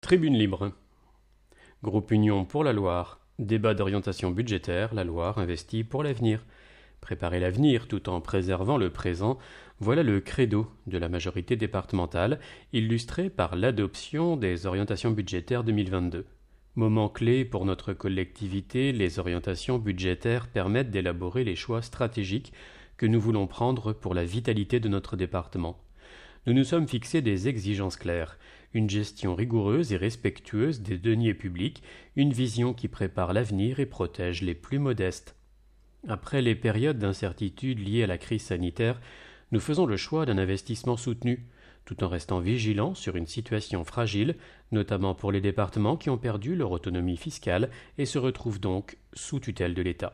Tribune libre. Groupe Union pour la Loire. Débat d'orientation budgétaire, la Loire investit pour l'avenir. Préparer l'avenir tout en préservant le présent, voilà le credo de la majorité départementale, illustré par l'adoption des orientations budgétaires 2022. Moment clé pour notre collectivité, les orientations budgétaires permettent d'élaborer les choix stratégiques que nous voulons prendre pour la vitalité de notre département. Nous nous sommes fixés des exigences claires, une gestion rigoureuse et respectueuse des deniers publics, une vision qui prépare l'avenir et protège les plus modestes. Après les périodes d'incertitude liées à la crise sanitaire, nous faisons le choix d'un investissement soutenu, tout en restant vigilants sur une situation fragile, notamment pour les départements qui ont perdu leur autonomie fiscale et se retrouvent donc sous tutelle de l'État.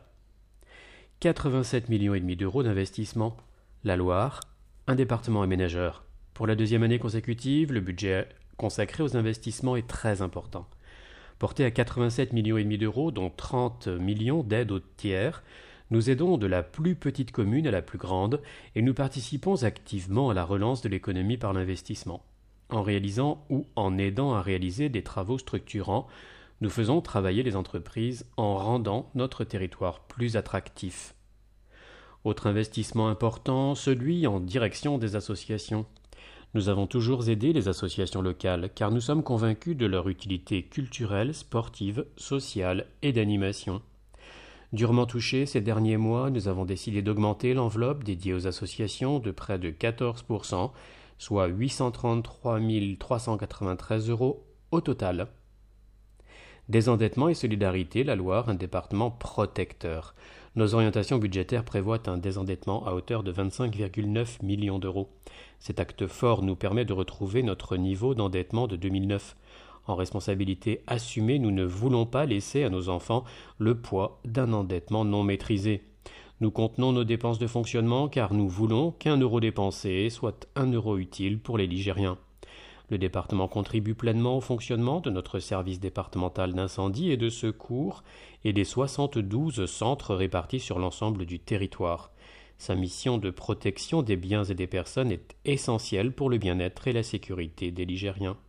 87,5 millions d'euros d'investissement. La Loire, un département aménageur. Pour la deuxième année consécutive, le budget consacré aux investissements est très important. Porté à 87,5 millions d'euros, dont 30 millions d'aides aux tiers, nous aidons de la plus petite commune à la plus grande et nous participons activement à la relance de l'économie par l'investissement. En réalisant ou en aidant à réaliser des travaux structurants, nous faisons travailler les entreprises en rendant notre territoire plus attractif. Autre investissement important, celui en direction des associations. Nous avons toujours aidé les associations locales car nous sommes convaincus de leur utilité culturelle, sportive, sociale et d'animation. Durement touchés ces derniers mois, nous avons décidé d'augmenter l'enveloppe dédiée aux associations de près de 14%, soit 833 393 euros au total. Désendettement et solidarité, la Loire, un département protecteur. Nos orientations budgétaires prévoient un désendettement à hauteur de 25,9 millions d'euros. Cet acte fort nous permet de retrouver notre niveau d'endettement de 2009. En responsabilité assumée, nous ne voulons pas laisser à nos enfants le poids d'un endettement non maîtrisé. Nous contenons nos dépenses de fonctionnement car nous voulons qu'un euro dépensé soit un euro utile pour les Ligériens. Le département contribue pleinement au fonctionnement de notre service départemental d'incendie et de secours et des 72 centres répartis sur l'ensemble du territoire. Sa mission de protection des biens et des personnes est essentielle pour le bien-être et la sécurité des Ligériens.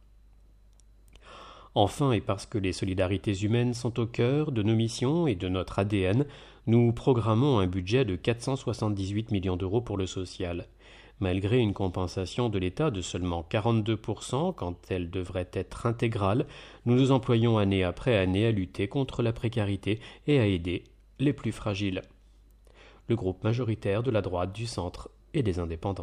Enfin, et parce que les solidarités humaines sont au cœur de nos missions et de notre ADN, nous programmons un budget de 478 millions d'euros pour le social. Malgré une compensation de l'État de seulement 42% quand elle devrait être intégrale, nous nous employons année après année à lutter contre la précarité et à aider les plus fragiles. Le groupe majoritaire de la droite, du centre et des indépendants.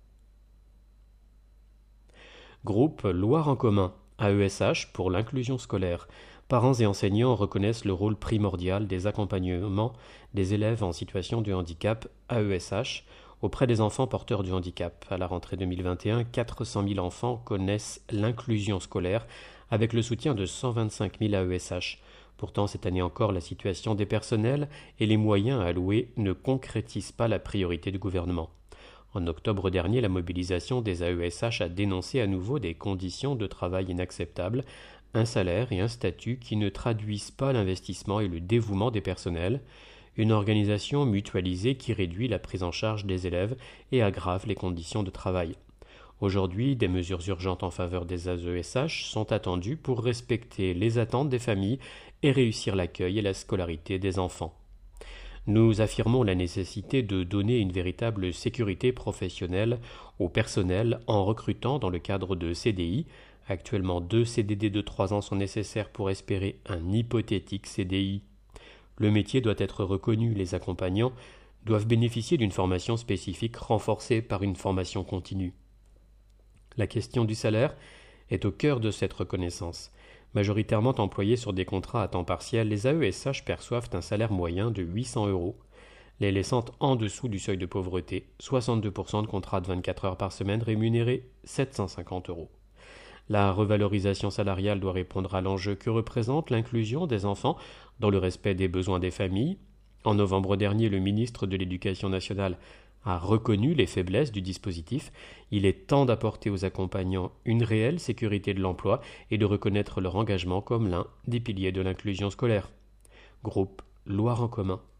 Groupe Loire en commun, AESH pour l'inclusion scolaire. Parents et enseignants reconnaissent le rôle primordial des accompagnements des élèves en situation de handicap AESH auprès des enfants porteurs du handicap. À la rentrée 2021, 400 000 enfants connaissent l'inclusion scolaire avec le soutien de 125 000 AESH. Pourtant, cette année encore, la situation des personnels et les moyens alloués ne concrétisent pas la priorité du gouvernement. En octobre dernier, la mobilisation des AESH a dénoncé à nouveau des conditions de travail inacceptables, un salaire et un statut qui ne traduisent pas l'investissement et le dévouement des personnels, une organisation mutualisée qui réduit la prise en charge des élèves et aggrave les conditions de travail. Aujourd'hui, des mesures urgentes en faveur des AESH sont attendues pour respecter les attentes des familles et réussir l'accueil et la scolarité des enfants. Nous affirmons la nécessité de donner une véritable sécurité professionnelle au personnel en recrutant dans le cadre de CDI. Actuellement, 2 CDD de 3 ans sont nécessaires pour espérer un hypothétique CDI. Le métier doit être reconnu, les accompagnants doivent bénéficier d'une formation spécifique renforcée par une formation continue. La question du salaire est au cœur de cette reconnaissance. Majoritairement employés sur des contrats à temps partiel, les AESH perçoivent un salaire moyen de 800 euros, les laissant en dessous du seuil de pauvreté, 62% de contrats de 24 heures par semaine rémunérés 750 euros. La revalorisation salariale doit répondre à l'enjeu que représente l'inclusion des enfants dans le respect des besoins des familles. En novembre dernier, le ministre de l'Éducation nationale a reconnu les faiblesses du dispositif. Il est temps d'apporter aux accompagnants une réelle sécurité de l'emploi et de reconnaître leur engagement comme l'un des piliers de l'inclusion scolaire. Groupe Loire en commun.